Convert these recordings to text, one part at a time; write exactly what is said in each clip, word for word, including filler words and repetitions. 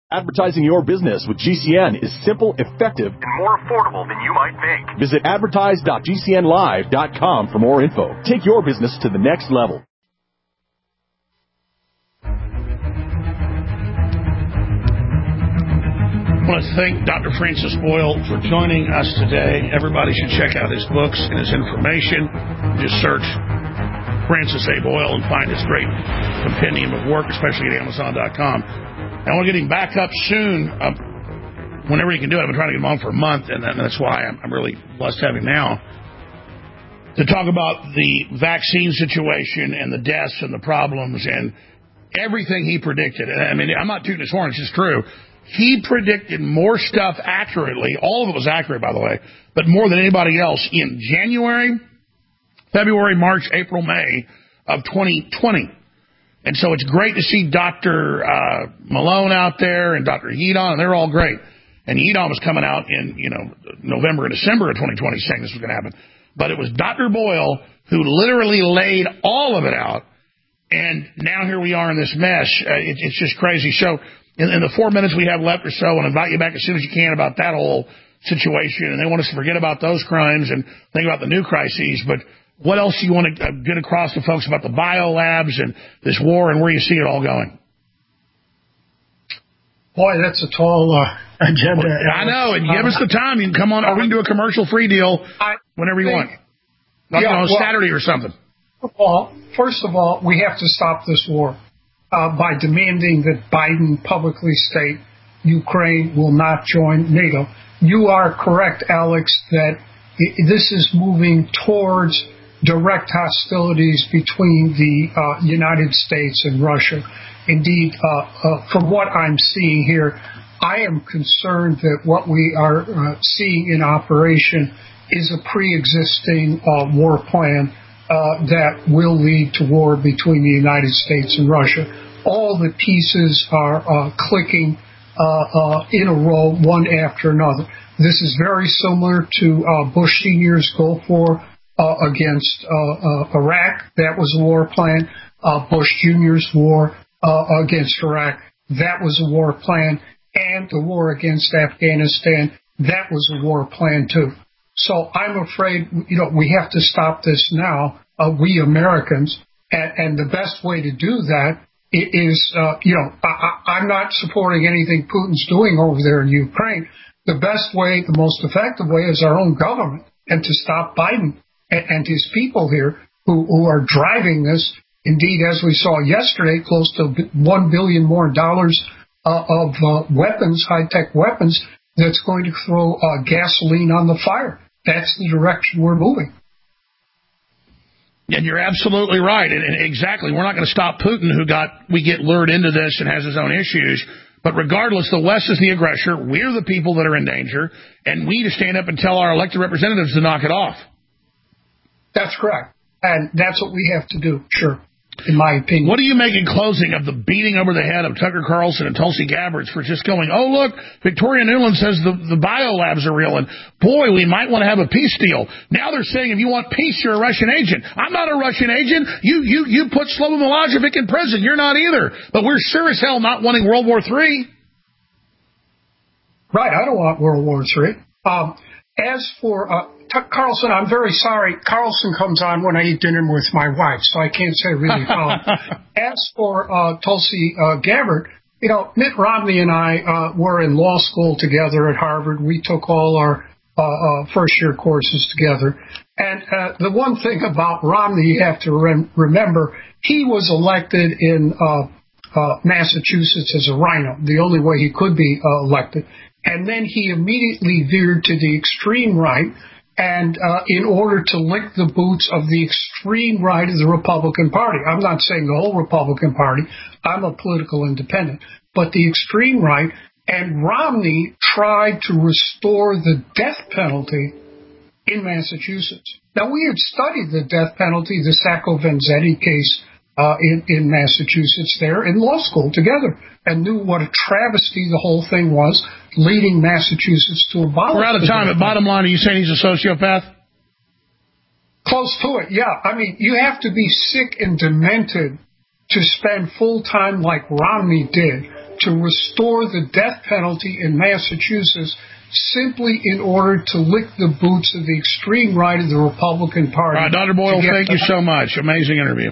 Advertising your business with G C N is simple, effective, and more affordable than you might think. Visit advertise dot g c n live dot com for more info. Take your business to the next level. I want to thank Doctor Francis Boyle for joining us today. Everybody should check out his books and his information. Just search Francis A. Boyle and find his great compendium of work, especially at amazon dot com. I want to get him back up soon, uh, whenever he can do it. I've been trying to get him on for a month, and that's why I'm, I'm really blessed to have him now, to talk about the vaccine situation and the deaths and the problems and everything he predicted. I mean, I'm not tooting his horn, it's just true. He predicted more stuff accurately. All of it was accurate, by the way, but more than anybody else in January, February, March, April, May of twenty twenty. And so it's great to see Doctor Uh, Malone out there and Doctor Yeadon, and they're all great. And Yeadon was coming out in, you know, November and December of twenty twenty saying this was going to happen. But it was Doctor Boyle who literally laid all of it out. And now here we are in this mess. Uh, it, it's just crazy. So in, in the four minutes we have left or so, I want to invite you back as soon as you can about that whole situation. And they want us to forget about those crimes and think about the new crises. But what else do you want to get across to folks about the biolabs and this war and where you see it all going? Boy, that's a tall uh, agenda. Well, I know, and give uh, us the time. You can come on, or we can do a commercial-free deal whenever you think, want. Like yeah, on well, Saturday or something. Well, first of all, we have to stop this war uh, by demanding that Biden publicly state Ukraine will not join NATO. You are correct, Alex, that this is moving towards direct hostilities between the uh, United States and Russia. Indeed, uh, uh, from what I'm seeing here, I am concerned that what we are uh, seeing in operation is a pre-existing uh, war plan uh, that will lead to war between the United States and Russia. All the pieces are uh, clicking uh, uh, in a row, one after another. This is very similar to uh, Bush Senior's Gulf War uh, against uh, uh, Iraq. That was a war plan. Uh, Bush Junior's war uh, against Iraq. That was a war plan. And the war against Afghanistan, that was a war plan too. So I'm afraid, you know, we have to stop this now, uh, we Americans. And, and the best way to do that is, uh, you know, I, I'm not supporting anything Putin's doing over there in Ukraine. The best way, the most effective way is our own government, and to stop Biden and, and his people here who, who are driving this. Indeed, as we saw yesterday, close to one billion more dollars uh, of uh, weapons, high-tech weapons, that's going to throw uh, gasoline on the fire. That's the direction we're moving. And you're absolutely right. And, and exactly, we're not going to stop Putin, who got we get lured into this and has his own issues. But regardless, the West is the aggressor. We're the people that are in danger, and we need to stand up and tell our elected representatives to knock it off. That's correct. And that's what we have to do, sure, in my opinion. What do you make in closing of the beating over the head of Tucker Carlson and Tulsi Gabbard for just going, oh, look, Victoria Nuland says the, the biolabs are real, and boy, we might want to have a peace deal. Now they're saying if you want peace, you're a Russian agent. I'm not a Russian agent. You you you put Slobodan Milosevic in prison. You're not either. But we're sure as hell not wanting World War Three. Right, I don't want World War Three. Um, as for uh, T- Carlson, I'm very sorry. Carlson comes on when I eat dinner with my wife, so I can't say really follow. As for uh, Tulsi uh, Gabbard, you know, Mitt Romney and I uh, were in law school together at Harvard. We took all our uh, uh, first-year courses together. And uh, the one thing about Romney you have to rem- remember, he was elected in uh, uh, Massachusetts as a rhino, the only way he could be uh, elected. And then he immediately veered to the extreme right, and uh, in order to lick the boots of the extreme right of the Republican Party. I'm not saying the whole Republican Party. I'm a political independent. But the extreme right, and Romney tried to restore the death penalty in Massachusetts. Now, we had studied the death penalty, the Sacco Vanzetti case uh, in, in Massachusetts there in law school together, and knew what a travesty the whole thing was, leading Massachusetts to abolish. We're out of time, but bottom line, are you saying he's a sociopath? Close to it, yeah. I mean, you have to be sick and demented to spend full time like Romney did to restore the death penalty in Massachusetts simply in order to lick the boots of the extreme right of the Republican Party. All right, Doctor Boyle, thank you so much. Amazing interview.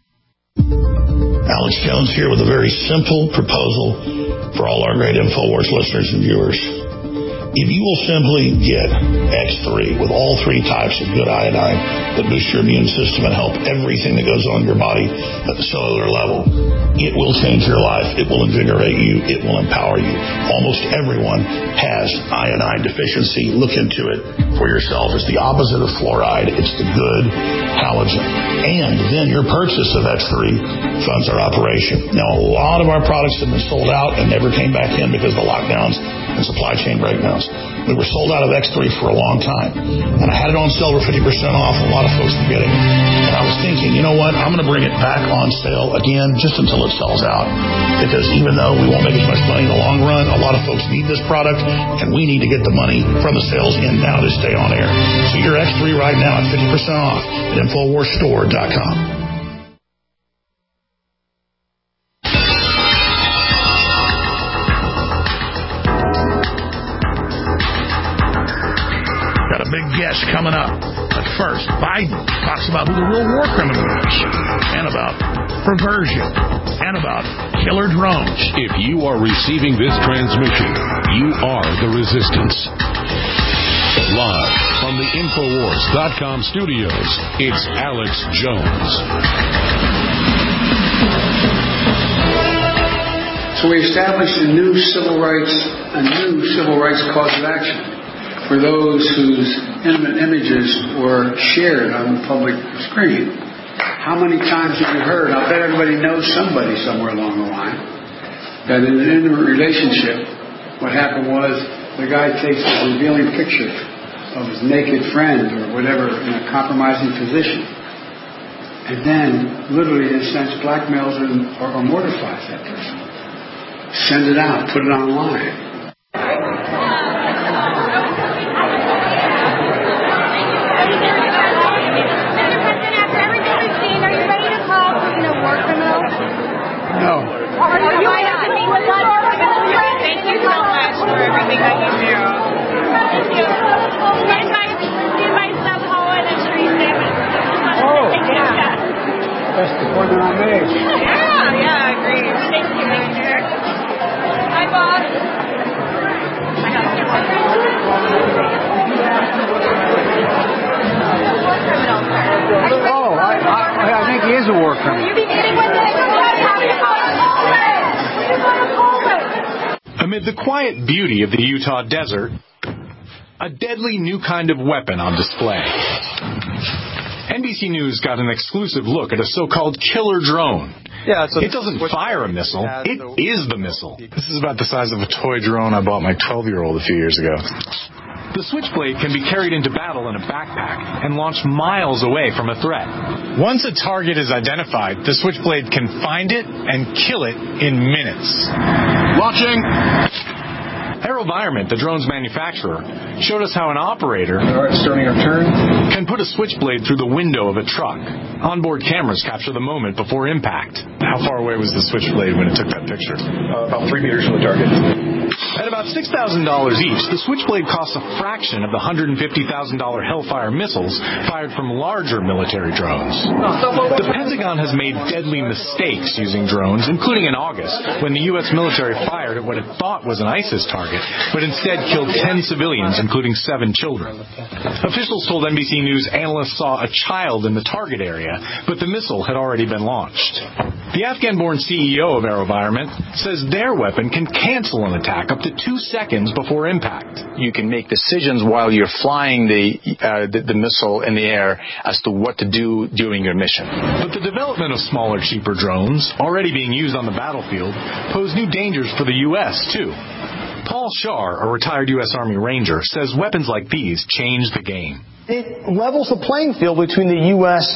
Alex Jones here with a very simple proposal for all our great InfoWars listeners and viewers. If you will simply get X three with all three types of good iodine that boost your immune system and help everything that goes on in your body at the cellular level, it will change your life. It will invigorate you. It will empower you. Almost everyone has iodine deficiency. Look into it for yourself. It's the opposite of fluoride. It's the good halogen. And then your purchase of X three funds our operation. Now, a lot of our products have been sold out and never came back in because of the lockdowns and supply chain breakdowns. We were sold out of X three for a long time. And I had it on sale for fifty percent off. A lot of folks were getting it. And I was thinking, you know what? I'm going to bring it back on sale again just until it sells out. Because even though we won't make as much money in the long run, a lot of folks need this product, and we need to get the money from the sales in now to stay on air. So your X three right now at fifty percent off at Infowars Store dot com. Guest coming up. But first, Biden talks about who the real war criminal is, and about perversion, and about killer drones. If you are receiving this transmission, you are the resistance. Live from the Infowars dot com studios, it's Alex Jones. So we established a new civil rights, a new civil rights cause of action for those whose intimate images were shared on the public screen. How many times have you heard, I bet everybody knows somebody somewhere along the line, that in an intimate relationship, what happened was the guy takes a revealing picture of his naked friend or whatever in a compromising position, and then, literally, in a sense, blackmails or, or, or mortifies that person. Send it out, put it online. No. Are you going to meet with us? Thank you so much for everything that you do. Thank you. And my, see my son Owen and Sharice Davis. Oh, yeah. That's the point that I made. Yeah, yeah, I agree. Thank you, thank you. Hi, Bob. I got two more. Oh, I, I, I think he is a war criminal. Will you be meeting with him? Amid the quiet beauty of the Utah desert, a deadly new kind of weapon on display. N B C News got an exclusive look at a so-called killer drone. Yeah, so it doesn't fire a missile, it is the missile. This is about the size of a toy drone I bought my twelve-year-old a few years ago. The Switchblade can be carried into battle in a backpack and launched miles away from a threat. Once a target is identified, the Switchblade can find it and kill it in minutes. Launching! AeroVironment, the drone's manufacturer, showed us how an operator All right, starting our turn. can put a Switchblade through the window of a truck. Onboard cameras capture the moment before impact. How far away was the Switchblade when it took that picture? Uh, about three meters from the target. At about six thousand dollars each, the Switchblade costs a fraction of the one hundred fifty thousand dollars Hellfire missiles fired from larger military drones. The Pentagon has made deadly mistakes using drones, including in August, when the U S military fired at what it thought was an ISIS target, but instead killed ten civilians, including seven children. Officials told N B C News analysts saw a child in the target area, but the missile had already been launched. The Afghan-born C E O of AeroVironment says their weapon can cancel an attack up to two seconds before impact. You can make decisions while you're flying the, uh, the the missile in the air as to what to do during your mission. But the development of smaller, cheaper drones, already being used on the battlefield, pose new dangers for the U S, too. Paul Shar, a retired U S Army Ranger, says weapons like these change the game. It levels the playing field between the U S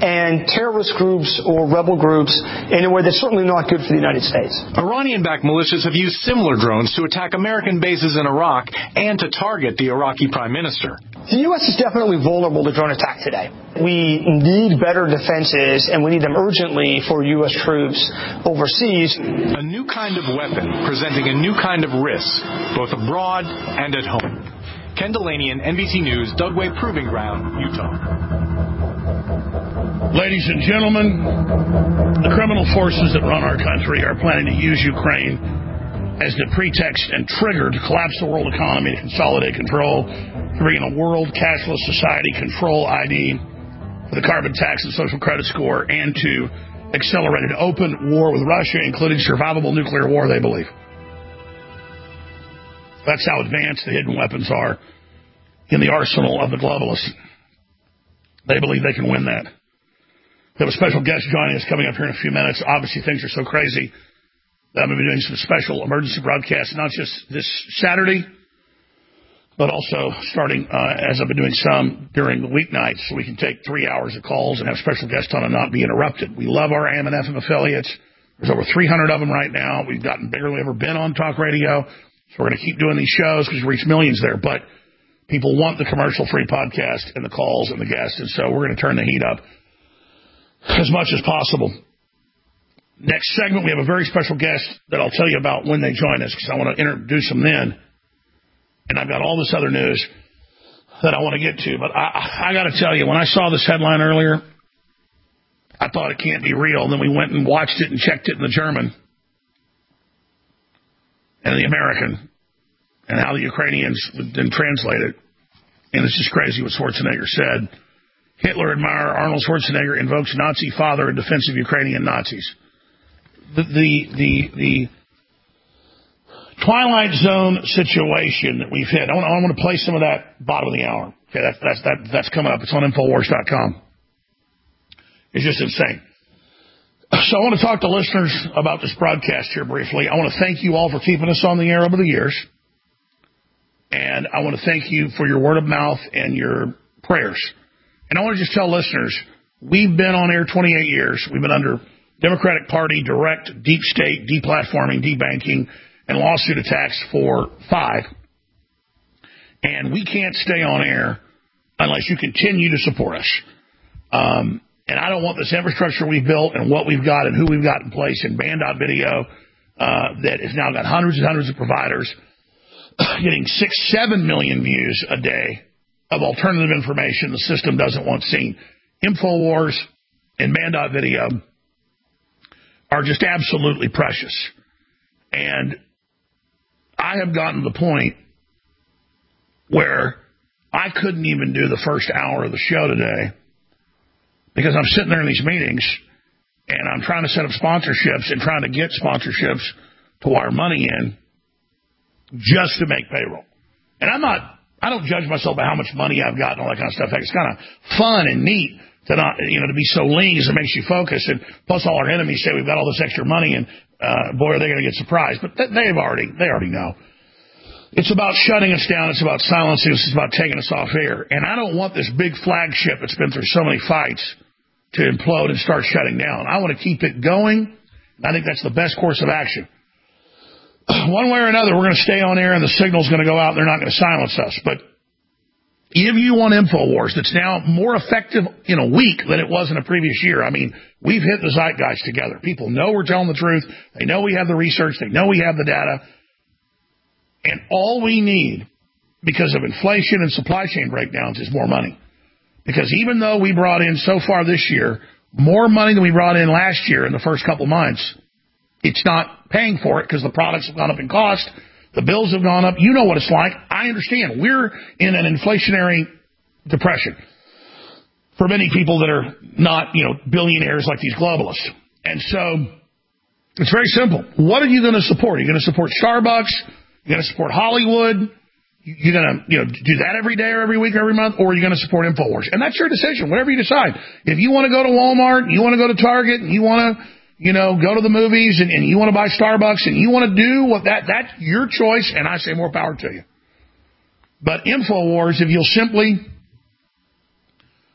and terrorist groups or rebel groups in a way that's certainly not good for the United States. Iranian-backed militias have used similar drones to attack American bases in Iraq and to target the Iraqi prime minister. The U S is definitely vulnerable to drone attack today. We need better defenses, and we need them urgently for U S troops overseas. A new kind of weapon presenting a new kind of risk, both abroad and at home. Ken Delanian, N B C News, Dugway Proving Ground, Utah. Ladies and gentlemen, the criminal forces that run our country are planning to use Ukraine as the pretext and trigger to collapse the world economy, to consolidate control, to bring in a world cashless society, control I D for the carbon tax and social credit score, and to accelerate an open war with Russia, including survivable nuclear war, they believe. That's how advanced the hidden weapons are in the arsenal of the globalists. They believe they can win that. We have a special guest joining us coming up here in a few minutes. Obviously, things are so crazy that I'm going to be doing some special emergency broadcasts, not just this Saturday, but also starting, uh, as I've been doing some during the weeknights, so we can take three hours of calls and have special guests on and not be interrupted. We love our A M and F M affiliates. There's over three hundred of them right now. We've gotten bigger than we've ever been on talk radio. So we're going to keep doing these shows because we reach millions there. But people want the commercial-free podcast and the calls and the guests, and so we're going to turn the heat up as much as possible. Next segment, we have a very special guest that I'll tell you about when they join us, because I want to introduce them then. And I've got all this other news that I want to get to. But I, I got to tell you, when I saw this headline earlier, I thought it can't be real. And then we went and watched it and checked it in the German and the American and how the Ukrainians would then translate it. And it's just crazy what Schwarzenegger said. Hitler admirer Arnold Schwarzenegger invokes Nazi father in defense of Ukrainian Nazis. The, the, the, the Twilight Zone situation that we've hit. I want, I want to play some of that bottom of the hour. Okay, that's, that's, that, that's coming up. It's on Infowars dot com. It's just insane. So I want to talk to listeners about this broadcast here briefly. I want to thank you all for keeping us on the air over the years. And I want to thank you for your word of mouth and your prayers. And I want to just tell listeners, we've been on air twenty-eight years. We've been under Democratic Party, direct, deep state, deplatforming, debanking, and lawsuit attacks for five. And we can't stay on air unless you continue to support us. Um, and I don't want this infrastructure we've built and what we've got and who we've got in place in Band dot Video uh, that has now got hundreds and hundreds of providers getting six, seven million views a day of alternative information the system doesn't want seen. InfoWars and Band dot Video are just absolutely precious. And I have gotten to the point where I couldn't even do the first hour of the show today because I'm sitting there in these meetings and I'm trying to set up sponsorships and trying to get sponsorships to wire money in just to make payroll. And I'm not, I don't judge myself by how much money I've got and all that kind of stuff. It's kind of fun and neat to not, you know, to be so lean because it makes you focus. And plus all our enemies say we've got all this extra money and, uh, boy, are they going to get surprised. But they've already, they already know. It's about shutting us down. It's about silencing us. It's about taking us off air. And I don't want this big flagship that's been through so many fights to implode and start shutting down. I want to keep it going. I think that's the best course of action. One way or another, we're going to stay on air and the signal's going to go out. They're not going to silence us. But if you want InfoWars that's now more effective in a week than it was in a previous year, I mean, we've hit the zeitgeist together. People know we're telling the truth. They know we have the research. They know we have the data. And all we need, because of inflation and supply chain breakdowns, is more money. Because even though we brought in so far this year more money than we brought in last year in the first couple months, it's not paying for it because the products have gone up in cost. The bills have gone up. You know what it's like. I understand. We're in an inflationary depression for many people that are not, you know, billionaires like these globalists. And so it's very simple. What are you going to support? Are you going to support Starbucks? You're going to support Hollywood? You're going to, you know, do that every day or every week or every month? Or are you going to support InfoWars? And that's your decision, whatever you decide. If you want to go to Walmart, you want to go to Target, and you want to, you know, go to the movies and, and you want to buy Starbucks and you want to do what that, that's your choice, and I say more power to you. But InfoWars, if you'll simply,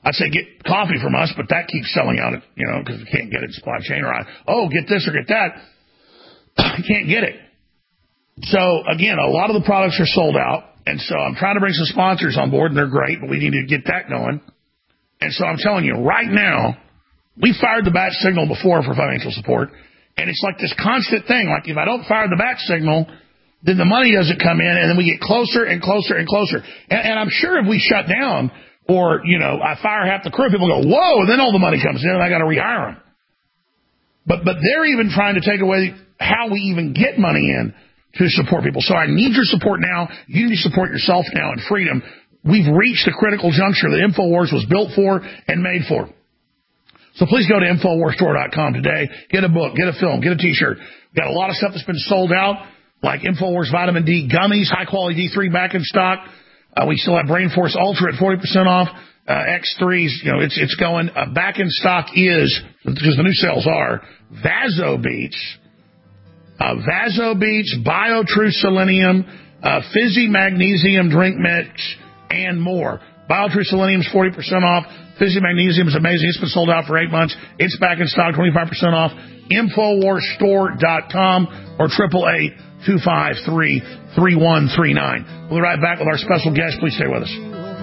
I'd say get coffee from us, but that keeps selling out, you know, because we can't get it in supply chain. Or, I, oh, get this or get that. You can't get it. So, again, a lot of the products are sold out. And so I'm trying to bring some sponsors on board, and they're great, but we need to get that going. And so I'm telling you, right now, we fired the bat signal before for financial support, and it's like this constant thing. Like, if I don't fire the bat signal, then the money doesn't come in, and then we get closer and closer and closer. And, and I'm sure if we shut down or, you know, I fire half the crew, people go, whoa, and then all the money comes in, and I got to rehire them. But, but they're even trying to take away how we even get money in to support people. So I need your support now. You need to support yourself now in freedom. We've reached a critical juncture that InfoWars was built for and made for. So please go to Infowars Store dot com today. Get a book, get a film, get a T-shirt. We've got a lot of stuff that's been sold out, like InfoWars Vitamin D Gummies, high-quality D three back in stock. Uh, we still have Brain Force Ultra at forty percent off. Uh, X threes, you know, it's it's going. Uh, back in stock is, because the new sales are, Vaso Beats, uh, Vaso Beats, BioTrue Selenium, uh, Fizzy Magnesium Drink Mix, and more. BioTrue Selenium is forty percent off. Fizzy Magnesium is amazing. It's been sold out for eight months. It's back in stock, twenty-five percent off. Infowars Store dot com or triple eight two five three three one three nine. We'll be right back with our special guest. Please stay with us.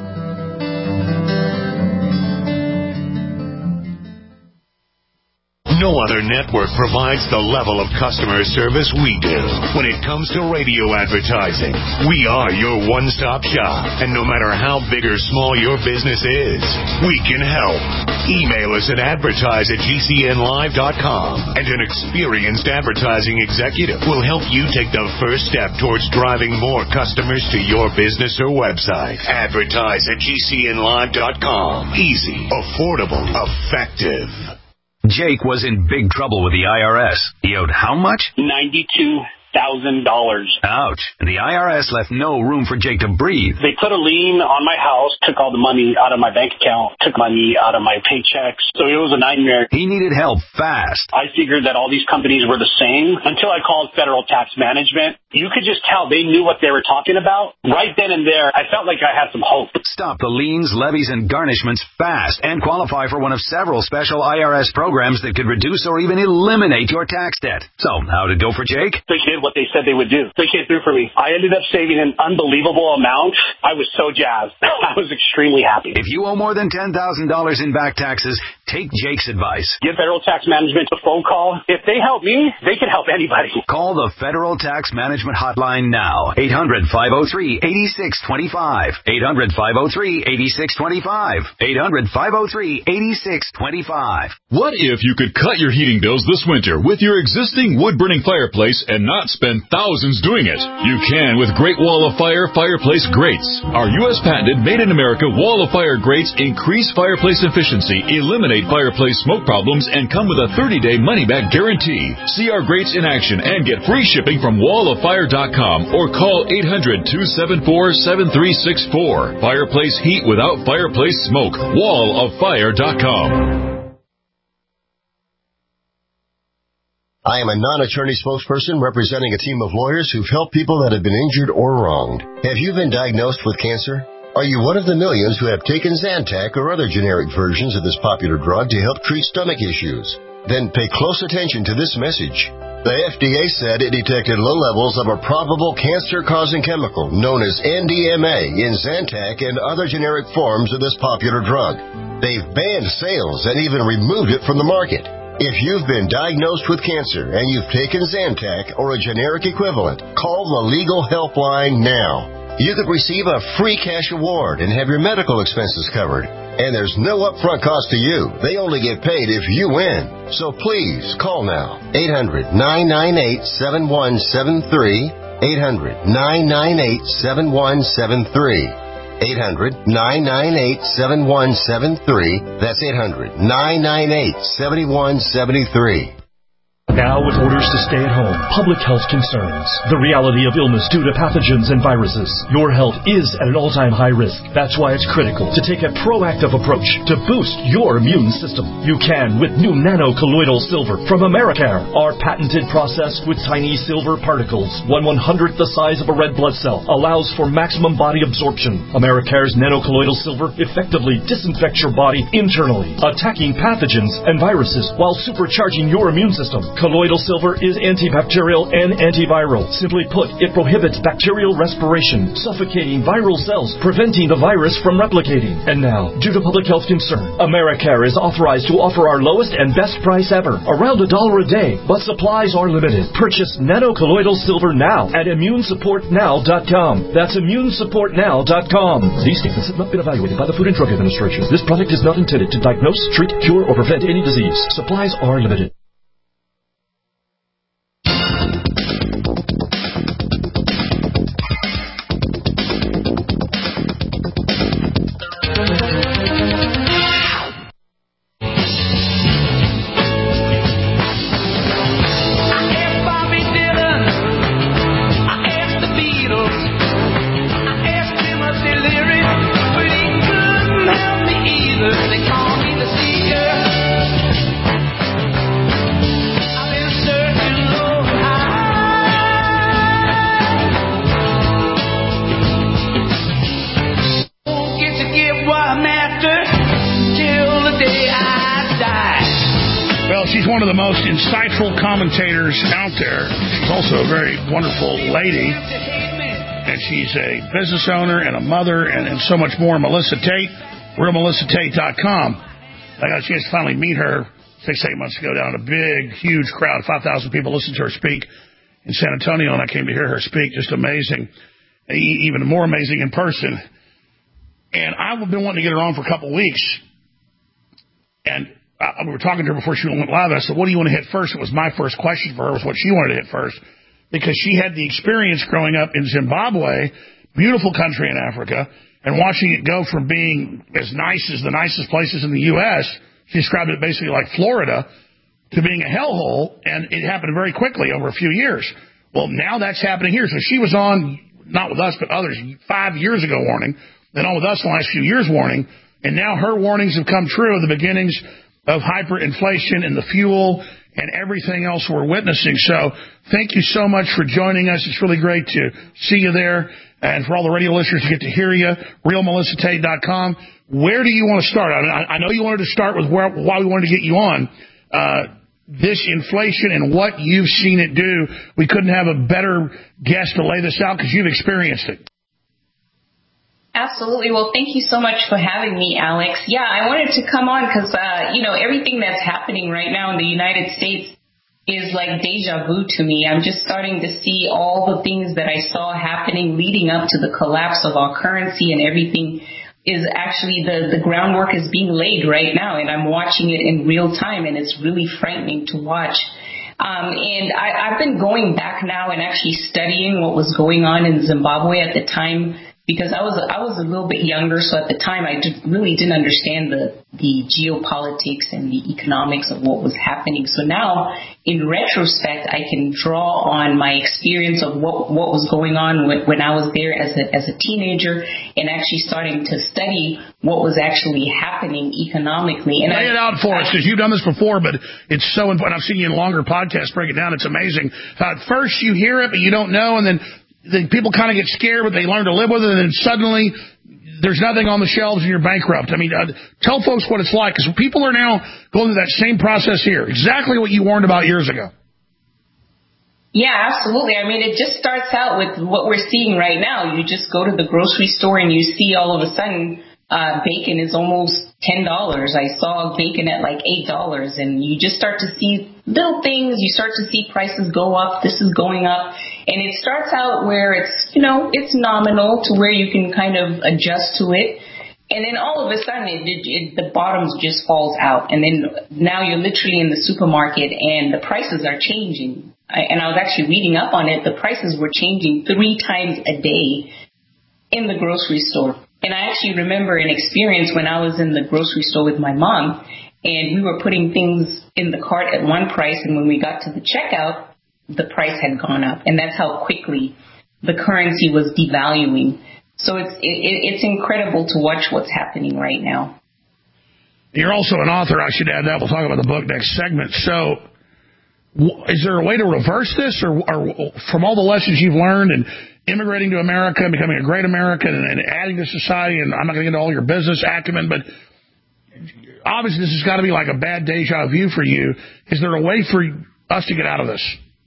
No other network provides the level of customer service we do. When it comes to radio advertising, we are your one-stop shop. And no matter how big or small your business is, we can help. Email us at advertise at G C N live dot com, and an experienced advertising executive will help you take the first step towards driving more customers to your business or website. Advertise at G C N live dot com. Easy, affordable, effective. Jake was in big trouble with the I R S. He owed how much? ninety-two thousand dollars. Ouch. And the I R S left no room for Jake to breathe. They put a lien on my house, took all the money out of my bank account, took money out of my paychecks. So it was a nightmare. He needed help fast. I figured that all these companies were the same until I called Federal Tax Management. You could just tell they knew what they were talking about. Right then and there, I felt like I had some hope. Stop the liens, levies, and garnishments fast and qualify for one of several special I R S programs that could reduce or even eliminate your tax debt. So, how'd it go for Jake? They did what they said they would do. They came through for me. I ended up saving an unbelievable amount. I was so jazzed. I was extremely happy. If you owe more than ten thousand dollars in back taxes, take Jake's advice. Give Federal Tax Management a phone call. If they help me, they can help anybody. Call the Federal Tax Management Hotline now. eight hundred, five oh three, eight six two five. eight hundred, five oh three, eight six two five. eight hundred, five oh three, eight six two five. What if you could cut your heating bills this winter with your existing wood-burning fireplace and not spend thousands doing it? You can with Great Wall of Fire fireplace grates. Our U S patented, made-in-America Wall of Fire grates increase fireplace efficiency, eliminate fireplace smoke problems, and come with a thirty-day money-back guarantee. See our grates in action and get free shipping from wall of fire dot com or call eight hundred, two seven four, seven three six four. Fireplace heat without fireplace smoke. wall of fire dot com. I am a non-attorney spokesperson representing a team of lawyers who've helped people that have been injured or wronged. Have you been diagnosed with cancer? Are you one of the millions who have taken Zantac or other generic versions of this popular drug to help treat stomach issues? Then pay close attention to this message. The F D A said it detected low levels of a probable cancer-causing chemical known as N D M A in Zantac and other generic forms of this popular drug. They've banned sales and even removed it from the market. If you've been diagnosed with cancer and you've taken Zantac or a generic equivalent, call the Legal Helpline now. You could receive a free cash award and have your medical expenses covered. And there's no upfront cost to you. They only get paid if you win. So please, call now. eight hundred, nine nine eight, seven one seven three. eight hundred, nine nine eight, seven one seven three. eight hundred, nine nine eight, seven one seven three. That's eight hundred, nine nine eight, seven one seven three. Now with orders to stay at home, public health concerns, the reality of illness due to pathogens and viruses, your health is at an all-time high risk. That's why it's critical to take a proactive approach to boost your immune system. You can with new nano-colloidal silver from Americare. Our patented process with tiny silver particles, one one-hundredth the size of a red blood cell, allows for maximum body absorption. Americare's nano-colloidal silver effectively disinfects your body internally, attacking pathogens and viruses while supercharging your immune system. Colloidal silver is antibacterial and antiviral. Simply put, it prohibits bacterial respiration, suffocating viral cells, preventing the virus from replicating. And now, due to public health concern, Americare is authorized to offer our lowest and best price ever, around a dollar a day, but supplies are limited. Purchase nano-colloidal silver now at immune support now dot com. That's immune support now dot com. These statements have not been evaluated by the Food and Drug Administration. This product is not intended to diagnose, treat, cure, or prevent any disease. Supplies are limited. Insightful commentators out there. She's also a very wonderful lady, and she's a business owner and a mother and, and so much more. Melissa Tate, real melissa tate dot com. I got a chance to finally meet her six, eight months ago down at a big, huge crowd. five thousand people listened to her speak in San Antonio, and I came to hear her speak. Just amazing. Even more amazing in person. And I've been wanting to get her on for a couple of weeks. And Uh, we were talking to her before she went live. I said, what do you want to hit first? It was my first question for her, was what she wanted to hit first. Because she had the experience growing up in Zimbabwe, beautiful country in Africa, and watching it go from being as nice as the nicest places in the U S, she described it basically like Florida, to being a hellhole, and it happened very quickly over a few years. Well, now that's happening here. So she was on, not with us, but others, five years ago warning, then on with us the last few years warning, and now her warnings have come true of the beginnings of hyperinflation and the fuel and everything else we're witnessing. So thank you so much for joining us. It's really great to see you there. And for all the radio listeners to get to hear you, real melissa tate dot com. Where do you want to start? I, mean, I know you wanted to start with where, why we wanted to get you on. Uh, this inflation and what you've seen it do, we couldn't have a better guest to lay this out because you've experienced it. Absolutely. Well, thank you so much for having me, Alex. Yeah, I wanted to come on because, uh, you know, everything that's happening right now in the United States is like deja vu to me. I'm just starting to see all the things that I saw happening leading up to the collapse of our currency, and everything is actually the, the groundwork is being laid right now, and I'm watching it in real time, and it's really frightening to watch. Um, and I, I've been going back now and actually studying what was going on in Zimbabwe at the time, because I was I was a little bit younger, so at the time I did, really didn't understand the, the geopolitics and the economics of what was happening. So now, in retrospect, I can draw on my experience of what what was going on when, when I was there as a as a teenager, and actually starting to study what was actually happening economically. And lay I, it out for I, us, because you've done this before, but it's so important. I've seen you in longer podcasts break it down. It's amazing. Uh, at first you hear it, but you don't know, and then. Then people kind of get scared, but they learn to live with it, and then suddenly there's nothing on the shelves and you're bankrupt. I mean, uh, tell folks what it's like, because people are now going through that same process here, exactly what you warned about years ago. Yeah, absolutely. I mean, it just starts out with what we're seeing right now. You just go to the grocery store and you see all of a sudden uh, bacon is almost ten dollars. I saw bacon at like eight dollars, and you just start to see little things. You start to see prices go up. This is going up. And it starts out where it's, you know, it's nominal to where you can kind of adjust to it. And then all of a sudden, it, it, it, the bottom just falls out. And then now you're literally in the supermarket and the prices are changing. I, and I was actually reading up on it. The prices were changing three times a day in the grocery store. And I actually remember an experience when I was in the grocery store with my mom. And we were putting things in the cart at one price, and when we got to the checkout, the price had gone up. And that's how quickly the currency was devaluing. So it's it, it's incredible to watch what's happening right now. You're also an author. I should add that. We'll talk about the book next segment. So is there a way to reverse this, or, or from all the lessons you've learned and immigrating to America and becoming a great American and, and adding to society, and I'm not going to get into all your business acumen, but obviously this has got to be like a bad deja vu for you. Is there a way for us to get out of this?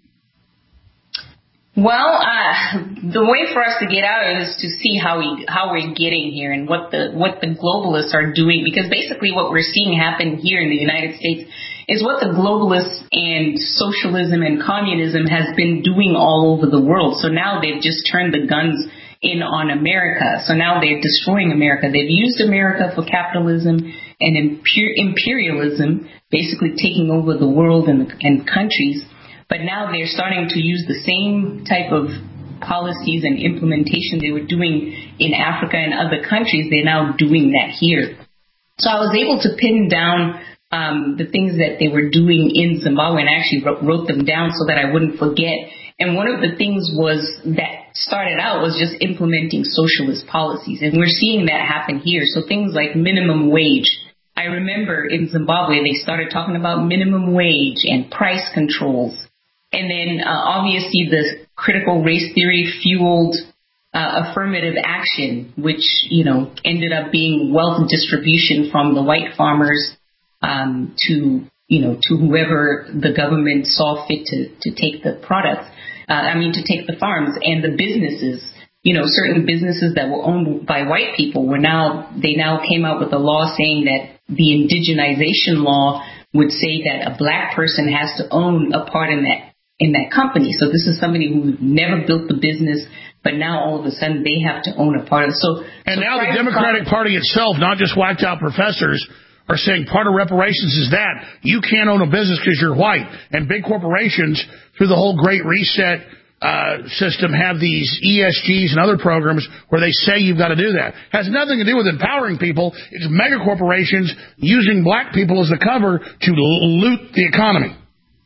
Well, uh, the way for us to get out of it is to see how we how we're getting here and what the what the globalists are doing, because basically what we're seeing happen here in the United States is what the globalists and socialism and communism has been doing all over the world. So now they've just turned the guns in on America. So now they're destroying America. They've used America for capitalism and imper- imperialism, basically taking over the world and, and countries. But now they're starting to use the same type of policies and implementation they were doing in Africa and other countries. They're now doing that here. So I was able to pin down um, the things that they were doing in Zimbabwe, and I actually wrote, wrote them down so that I wouldn't forget. And one of the things was that started out was just implementing socialist policies. And we're seeing that happen here. So things like minimum wage. I remember in Zimbabwe, they started talking about minimum wage and price controls. And then uh, obviously the critical race theory fueled uh, affirmative action, which, you know, ended up being wealth distribution from the white farmers um, to, you know, to whoever the government saw fit to, to take the products. Uh, I mean, to take the farms and the businesses. You know, certain businesses that were owned by white people were now, they now came out with a law saying that the indigenization law would say that a black person has to own a part in that in that company. So this is somebody who never built the business, but now all of a sudden they have to own a part of it. So, and so now the Democratic Party itself, not just whacked out professors, are saying part of reparations is that you can't own a business because you're white. And big corporations, through the whole Great Reset uh, system, have these E S Gs and other programs where they say you've got to do that. Has nothing to do with empowering people. It's mega corporations using black people as the cover to loot the economy.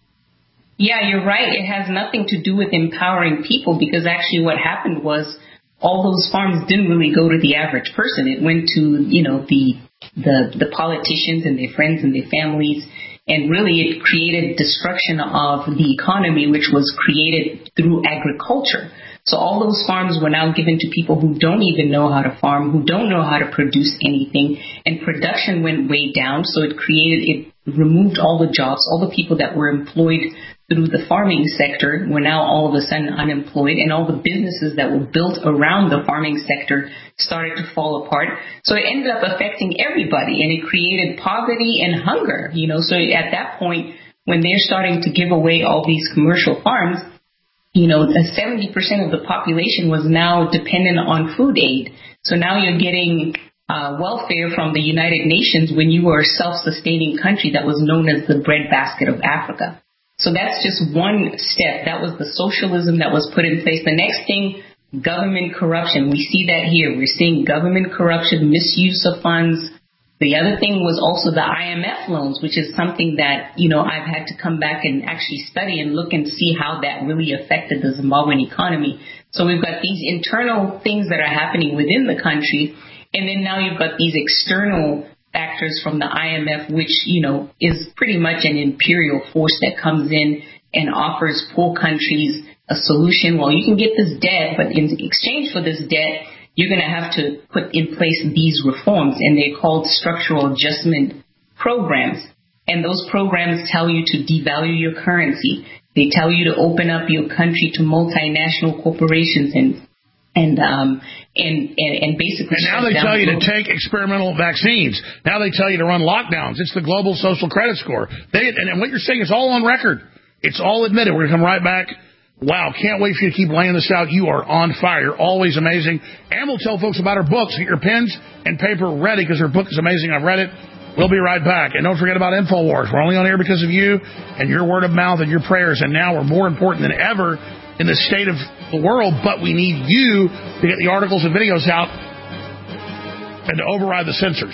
Yeah, you're right. It has nothing to do with empowering people, because actually what happened was all those farms didn't really go to the average person. It went to, you know, the the, the politicians and their friends and their families. And really it created destruction of the economy, which was created through agriculture. So all those farms were now given to people who don't even know how to farm, who don't know how to produce anything. And production went way down. So it created, it removed all the jobs, all the people that were employed through the farming sector were now all of a sudden unemployed, and all the businesses that were built around the farming sector started to fall apart. So it ended up affecting everybody, and it created poverty and hunger, you know. So at that point, when they're starting to give away all these commercial farms, you know, seventy percent of the population was now dependent on food aid. So now you're getting uh, welfare from the United Nations when you were a self-sustaining country that was known as the breadbasket of Africa. So that's just one step. That was the socialism that was put in place. The next thing, government corruption. We see that here. We're seeing government corruption, misuse of funds. The other thing was also the I M F loans, which is something that, you know, I've had to come back and actually study and look and see how that really affected the Zimbabwean economy. So we've got these internal things that are happening within the country, and then now you've got these external factors from the I M F, which, you know, is pretty much an imperial force that comes in and offers poor countries a solution. Well, you can get this debt, but in exchange for this debt, you're going to have to put in place these reforms, and they're called structural adjustment programs. And those programs tell you to devalue your currency. They tell you to open up your country to multinational corporations and And um and and, and basically. And now they tell you to take experimental vaccines. Now they tell you to run lockdowns. It's the global social credit score. They and, and what you're saying is all on record. It's all admitted. We're gonna come right back. Wow, can't wait for you to keep laying this out. You are on fire. You're always amazing. And we'll tell folks about her books. Get your pens and paper ready because her book is amazing. I've read it. We'll be right back. And don't forget about InfoWars. We're only on air because of you and your word of mouth and your prayers. And now we're more important than ever in the state of the world, but we need you to get the articles and videos out and to override the censors.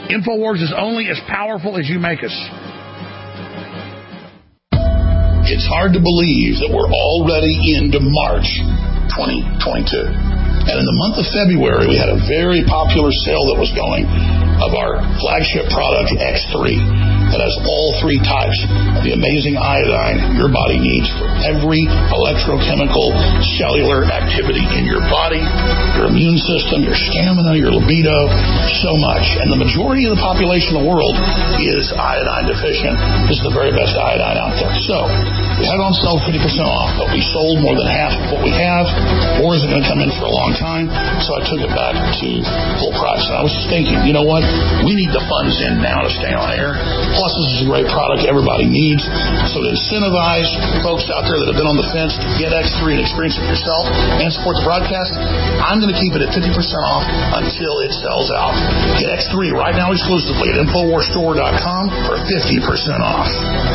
InfoWars is only as powerful as you make us. It's hard to believe that we're already into March twenty twenty-two. And in the month of February, we had a very popular sale that was going of our flagship product, X three, that has all three types of the amazing iodine your body needs for every electrochemical cellular activity in your body, your immune system, your stamina, your libido, so much. And the majority of the population of the world is iodine deficient. This is the very best iodine out there. So we had it on sale fifty percent off, but we sold more than half of what we have. More isn't going to come in for a long time, so I took it back to full price. And I was just thinking, you know what? We need the funds in now to stay on air. Plus, this is a great product everybody needs. So to incentivize folks out there that have been on the fence to get X three and experience it yourself and support the broadcast, I'm going to keep it at fifty percent off until it sells out. Get X three right now exclusively at Infowars Store dot com for fifty percent off.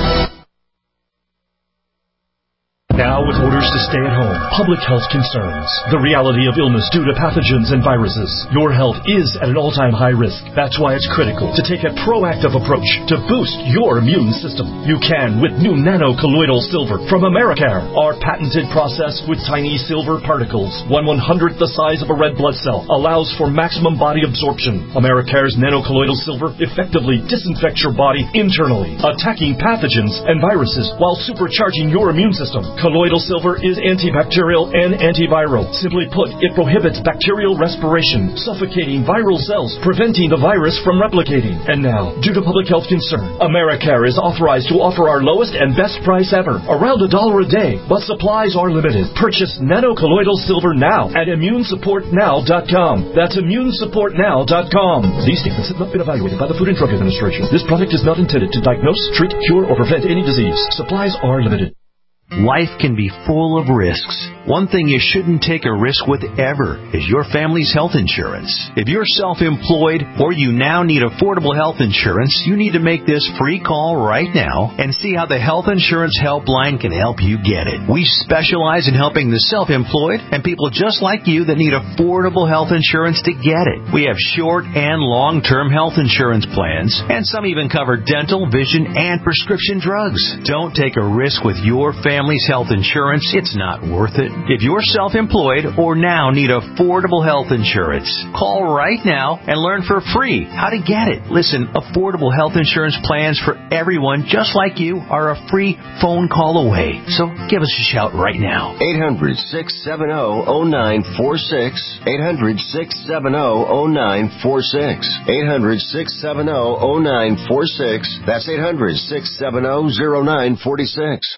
Now with orders to stay at home, public health concerns, the reality of illness due to pathogens and viruses, your health is at an all-time high risk. That's why it's critical to take a proactive approach to boost your immune system. You can with new nano-colloidal silver from Americare. Our patented process with tiny silver particles, one one-hundredth the size of a red blood cell, allows for maximum body absorption. Americare's nano-colloidal silver effectively disinfects your body internally, attacking pathogens and viruses while supercharging your immune system. Colloidal silver is antibacterial and antiviral. Simply put, it prohibits bacterial respiration, suffocating viral cells, preventing the virus from replicating. And now, due to public health concern, Americare is authorized to offer our lowest and best price ever, around a dollar a day, but supplies are limited. Purchase nano-colloidal silver now at immune support now dot com. That's immune support now dot com. These statements have not been evaluated by the Food and Drug Administration. This product is not intended to diagnose, treat, cure, or prevent any disease. Supplies are limited. Life can be full of risks. One thing you shouldn't take a risk with ever is your family's health insurance. If you're self-employed or you now need affordable health insurance, you need to make this free call right now and see how the Health Insurance Helpline can help you get it. We specialize in helping the self-employed and people just like you that need affordable health insurance to get it. We have short and long-term health insurance plans, and some even cover dental, vision, and prescription drugs. Don't take a risk with your family's health insurance. It's not worth it. If you're self-employed or now need affordable health insurance, call right now and learn for free how to get it. Listen, affordable health insurance plans for everyone just like you are a free phone call away. So give us a shout right now. eight hundred, six seven zero, zero nine four six. eight hundred, six seven zero, zero nine four six. eight hundred, six seven zero, zero nine four six. That's eight hundred, six seven zero, zero nine four six.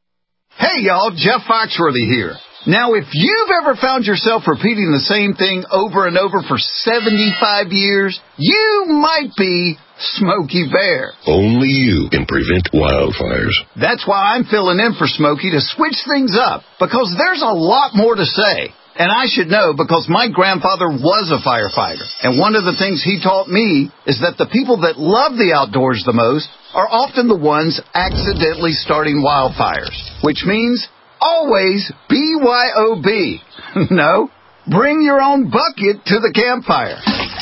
Hey, y'all, Jeff Foxworthy here. Now, if you've ever found yourself repeating the same thing over and over for seventy-five years, you might be Smokey Bear. Only you can prevent wildfires. That's why I'm filling in for Smokey to switch things up, because there's a lot more to say. And I should know because my grandfather was a firefighter. And one of the things he taught me is that the people that love the outdoors the most are often the ones accidentally starting wildfires. Which means always B Y O B. No, bring your own bucket to the campfire.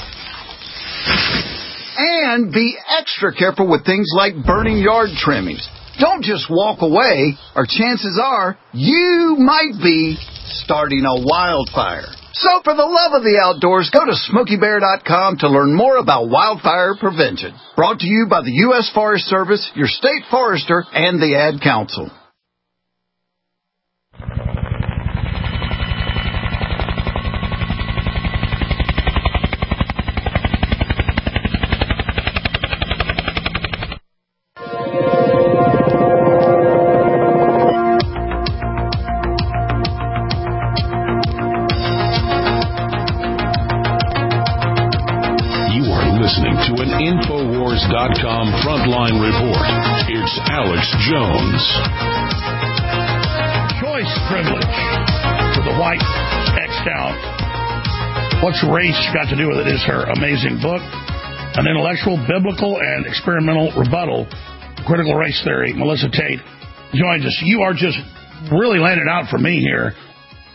And be extra careful with things like burning yard trimmings. Don't just walk away, or chances are you might be starting a wildfire. So for the love of the outdoors, go to Smokey Bear dot com to learn more about wildfire prevention. Brought to you by the U S Forest Service, your state forester, and the Ad Council. Infowars dot com Frontline Report. It's Alex Jones. Choice privilege for the white X'd out. What's race got to do with it is her amazing book, An Intellectual, Biblical, and Experimental Rebuttal, Critical Race Theory. Melissa Tate joins us. You are just really laying it out for me here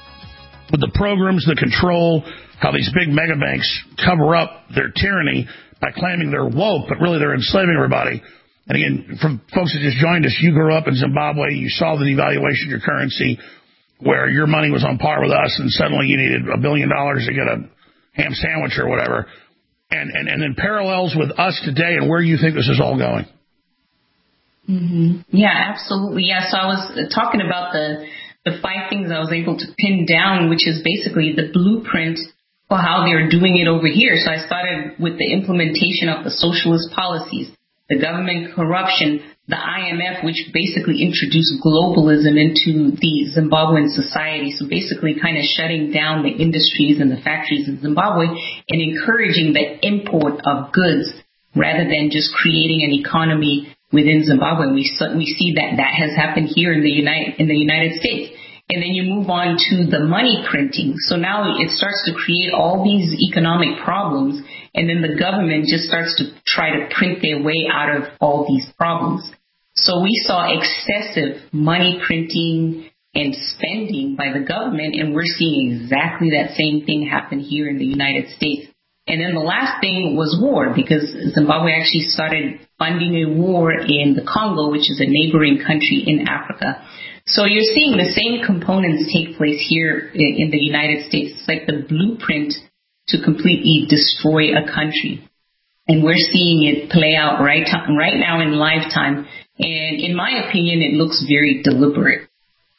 with the programs, the control, how these big mega banks cover up their tyranny by claiming they're woke, but really they're enslaving everybody. And again, from folks that just joined us, you grew up in Zimbabwe, you saw the devaluation of your currency, where your money was on par with us, and suddenly you needed a billion dollars to get a ham sandwich or whatever. And, and, and then parallels with us today and where you think this is all going. Mm-hmm. Yeah, absolutely. Yeah, so I was talking about the the five things I was able to pin down, which is basically the blueprint for how they're doing it over here. So I started with the implementation of the socialist policies, the government corruption, the I M F, which basically introduced globalism into the Zimbabwean society. So basically kind of shutting down the industries and the factories in Zimbabwe and encouraging the import of goods rather than just creating an economy within Zimbabwe. We we see that that has happened here in the United in the United States. And then you move on to the money printing. So now it starts to create all these economic problems, and then the government just starts to try to print their way out of all these problems. So we saw excessive money printing and spending by the government, and we're seeing exactly that same thing happen here in the United States. And then the last thing was war, because Zimbabwe actually started funding a war in the Congo, which is a neighboring country in Africa. So you're seeing the same components take place here in the United States. It's like the blueprint to completely destroy a country. And we're seeing it play out right, right now in lifetime. And in my opinion, it looks very deliberate.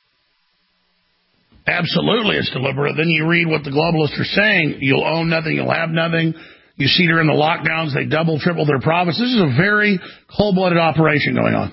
Absolutely, it's deliberate. Then you read what the globalists are saying. You'll own nothing, you'll have nothing. You see during the lockdowns, they double, triple their profits. This is a very cold-blooded operation going on.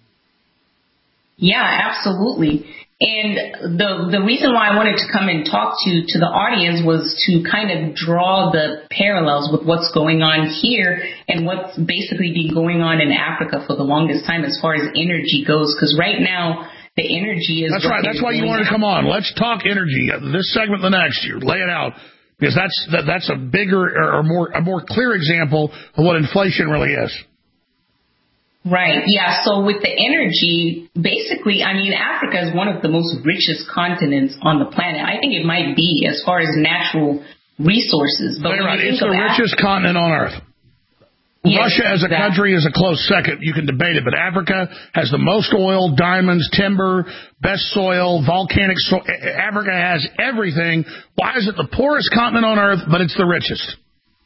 Yeah, absolutely. And the the reason why I wanted to come and talk to, to the audience was to kind of draw the parallels with what's going on here and what's basically been going on in Africa for the longest time as far as energy goes. Because right now, the energy is... That's right. That's why you wanted to come on. Let's talk energy. This segment, the next year. Lay it out. Because that's that, that's a bigger or more a more clear example of what inflation really is. Right. Yeah. So with the energy, basically, I mean, Africa is one of the most richest continents on the planet. I think it might be as far as natural resources. But right. It's the richest Af- continent on Earth. Yes, Russia as a exactly. country is a close second. You can debate it, but Africa has the most oil, diamonds, timber, best soil, volcanic soil. Africa has everything. Why is it the poorest continent on Earth, but it's the richest?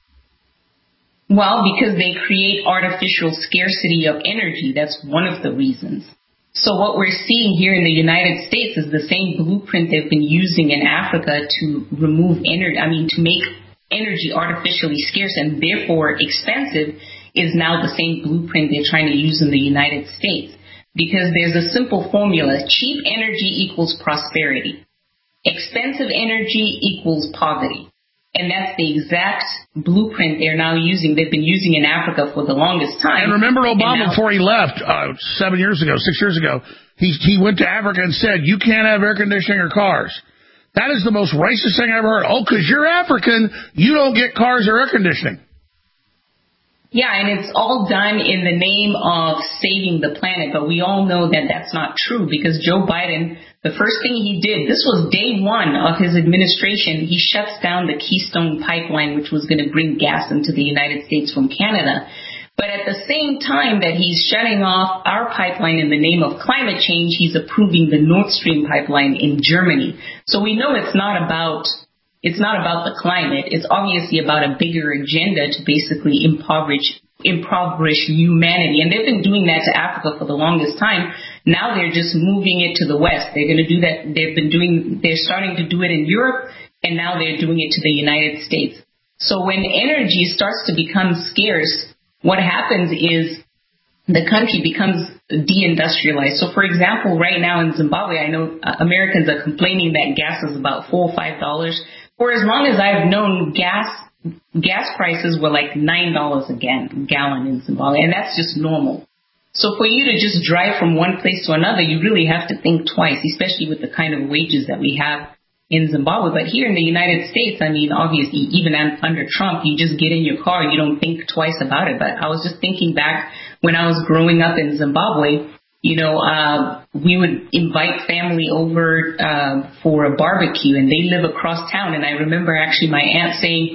Well, because they create artificial scarcity of energy. That's one of the reasons. So what we're seeing here in the United States is the same blueprint they've been using in Africa to remove energy, I mean, to make energy artificially scarce and therefore expensive is now the same blueprint they're trying to use in the United States. Because there's a simple formula. Cheap energy equals prosperity. Expensive energy equals poverty. And that's the exact blueprint they're now using. They've been using in Africa for the longest time. And remember Obama, now, before he left, uh, seven years ago, six years ago, he he went to Africa and said, you can't have air conditioning or cars. That is the most racist thing I've ever heard. Oh, because you're African, you don't get cars or air conditioning. Yeah, and it's all done in the name of saving the planet, but we all know that that's not true because Joe Biden, the first thing he did, this was day one of his administration, he shuts down the Keystone Pipeline, which was going to bring gas into the United States from Canada. But at the same time that he's shutting off our pipeline in the name of climate change, he's approving the Nord Stream pipeline in Germany. So we know it's not about... It's not about the climate. It's obviously about a bigger agenda to basically impoverish impoverish humanity. And they've been doing that to Africa for the longest time. Now they're just moving it to the West. They're going to do that. They've been doing, they're starting to do it in Europe, and now they're doing it to the United States. So when energy starts to become scarce, what happens is the country becomes deindustrialized. So, for example, right now in Zimbabwe, I know uh, Americans are complaining that gas is about four or five dollars. For as long as I've known, gas gas prices were like nine dollars a gallon in Zimbabwe, and that's just normal. So for you to just drive from one place to another, you really have to think twice, especially with the kind of wages that we have in Zimbabwe. But here in the United States, I mean, obviously, even under Trump, you just get in your car, you don't think twice about it. But I was just thinking back when I was growing up in Zimbabwe, you know, uh, we would invite family over uh, for a barbecue, and they live across town. And I remember actually my aunt saying,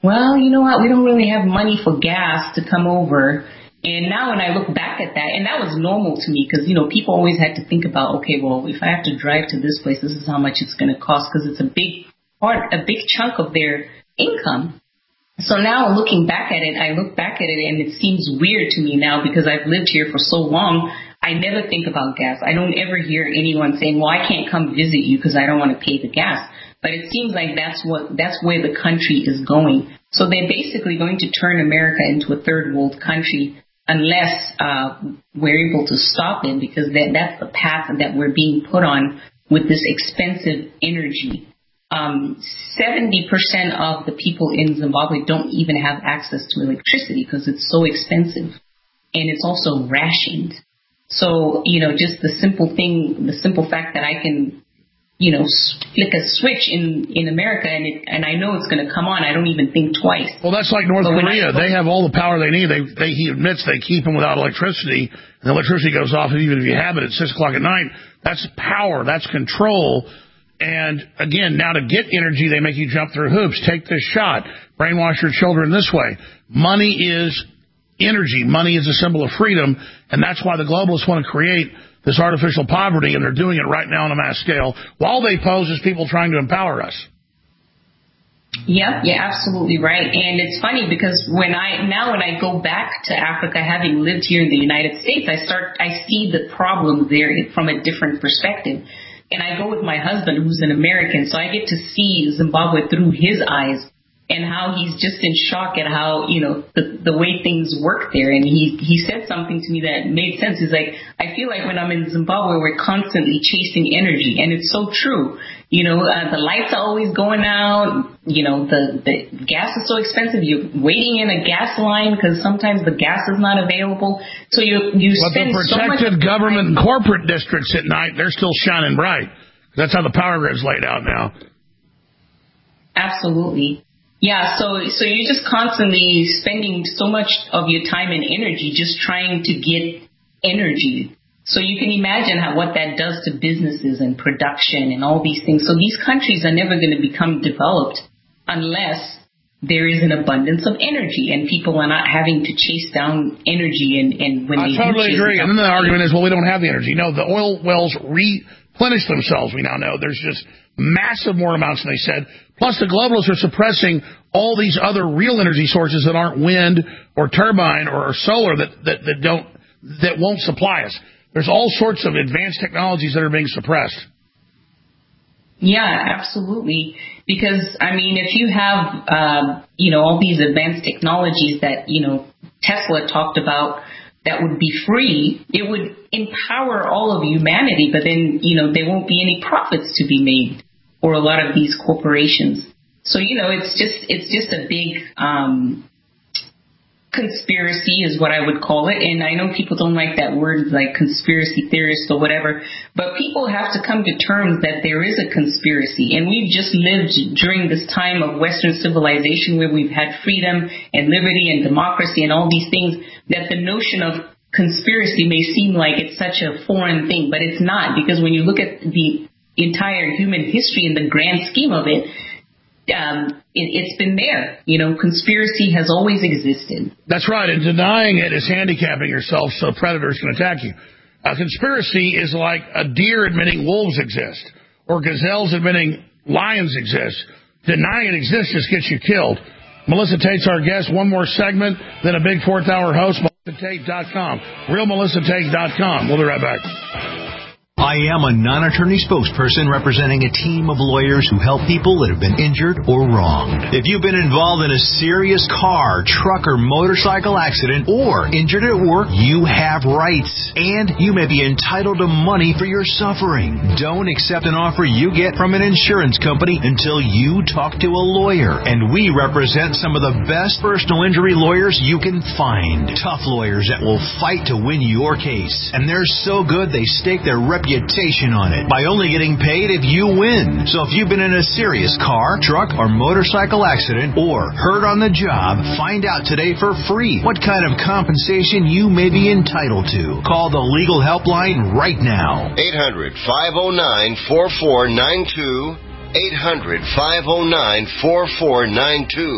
well, you know what, we don't really have money for gas to come over. And now when I look back at that, and that was normal to me because, you know, people always had to think about, okay, well, if I have to drive to this place, this is how much it's going to cost because it's a big part, a big chunk of their income. So now looking back at it, I look back at it and it seems weird to me now because I've lived here for so long. I never think about gas. I don't ever hear anyone saying, well, I can't come visit you because I don't want to pay the gas. But it seems like that's what that's where the country is going. So they're basically going to turn America into a third world country unless uh, we're able to stop it, because that, that's the path that we're being put on with this expensive energy. Um, seventy percent of the people in Zimbabwe don't even have access to electricity because it's so expensive, and it's also rationed. So, you know, just the simple thing, the simple fact that I can, you know, flick a switch in, in America and it, and I know it's going to come on. I don't even think twice. Well, that's like North Korea. They have all the power they need. They, they, he admits they keep them without electricity, and the electricity goes off even if you have it at six o'clock at night. That's power. That's control. And, again, now to get energy, they make you jump through hoops. Take this shot. Brainwash your children this way. Money is energy. Money is a symbol of freedom, and that's why the globalists want to create this artificial poverty, and they're doing it right now on a mass scale, while they pose as people trying to empower us. Yeah, you're absolutely right. And it's funny because when I now when I go back to Africa, having lived here in the United States, I start I see the problem there from a different perspective. And I go with my husband, who's an American, so I get to see Zimbabwe through his eyes and how he's just in shock at how, you know, the, the way things work there. And he, he said something to me that made sense. He's like, I feel like when I'm in Zimbabwe, we're constantly chasing energy. And it's so true. You know, uh, the lights are always going out. You know, the, the gas is so expensive. You're waiting in a gas line because sometimes the gas is not available. So you, you but spend the so much protected government and corporate districts at night, they're still shining bright. That's how the power grid's laid out now. Absolutely. Yeah, so so you're just constantly spending so much of your time and energy just trying to get energy. So you can imagine how what that does to businesses and production and all these things. So these countries are never going to become developed unless there is an abundance of energy and people are not having to chase down energy. And, and when I they totally do agree. And then the argument is, well, we don't have the energy. No, the oil wells replenish themselves. We now know there's just massive more amounts than they said. Plus, the globalists are suppressing all these other real energy sources that aren't wind or turbine or solar that, that, that don't that won't supply us. There's all sorts of advanced technologies that are being suppressed. Yeah, absolutely. Because, I mean, if you have, uh, you know, all these advanced technologies that, you know, Tesla talked about that would be free, it would empower all of humanity, but then, you know, there won't be any profits to be made for a lot of these corporations. So, you know, it's just it's just a big um, conspiracy is what I would call it. And I know people don't like that word, like conspiracy theorist or whatever, but people have to come to terms that there is a conspiracy. And we've just lived during this time of Western civilization where we've had freedom and liberty and democracy and all these things, that the notion of conspiracy may seem like it's such a foreign thing, but it's not, because when you look at the entire human history in the grand scheme of it, um, it, it's been there. You know, conspiracy has always existed. That's right, and denying it is handicapping yourself so predators can attack you. A conspiracy is like a deer admitting wolves exist, or gazelles admitting lions exist. Denying it exists just gets you killed. Melissa Tate's our guest. One more segment, then a big fourth hour host, Melissa Tate dot com. Real Melissa Tate dot com. We'll be right back. I am a non-attorney spokesperson representing a team of lawyers who help people that have been injured or wronged. If you've been involved in a serious car, truck, or motorcycle accident or injured at work, you have rights, and you may be entitled to money for your suffering. Don't accept an offer you get from an insurance company until you talk to a lawyer, and we represent some of the best personal injury lawyers you can find. Tough lawyers that will fight to win your case, and they're so good they stake their reputation reputation on it by only getting paid if you win. So if you've been in a serious car, truck, or motorcycle accident or hurt on the job, find out today for free what kind of compensation you may be entitled to. Call the legal helpline right now. eight hundred, five oh nine, four four nine two. eight hundred, five oh nine, four four nine two.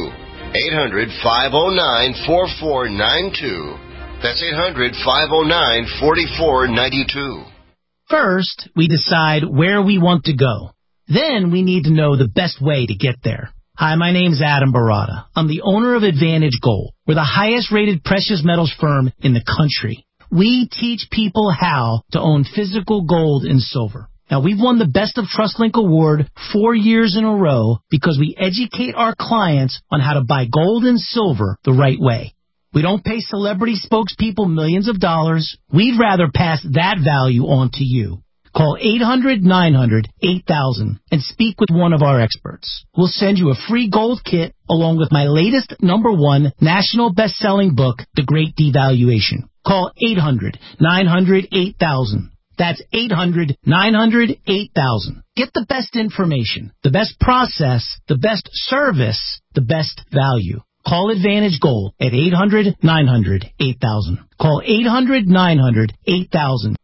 eight hundred, five oh nine, four four nine two. That's eight hundred, five oh nine, four four nine two. First, we decide where we want to go. Then we need to know the best way to get there. Hi, my name's Adam Barada. I'm the owner of Advantage Gold. We're the highest rated precious metals firm in the country. We teach people how to own physical gold and silver. Now, we've won the Best of TrustLink Award four years in a row because we educate our clients on how to buy gold and silver the right way. We don't pay celebrity spokespeople millions of dollars. We'd rather pass that value on to you. Call eight hundred, nine hundred, eight thousand and speak with one of our experts. We'll send you a free gold kit along with my latest number one national best-selling book, The Great Devaluation. Call eight hundred, nine hundred, eight thousand. That's eight hundred, nine hundred, eight thousand. Get the best information, the best process, the best service, the best value. Call Advantage Gold at eight hundred, nine hundred, eight thousand. Call eight hundred, nine hundred, eight thousand.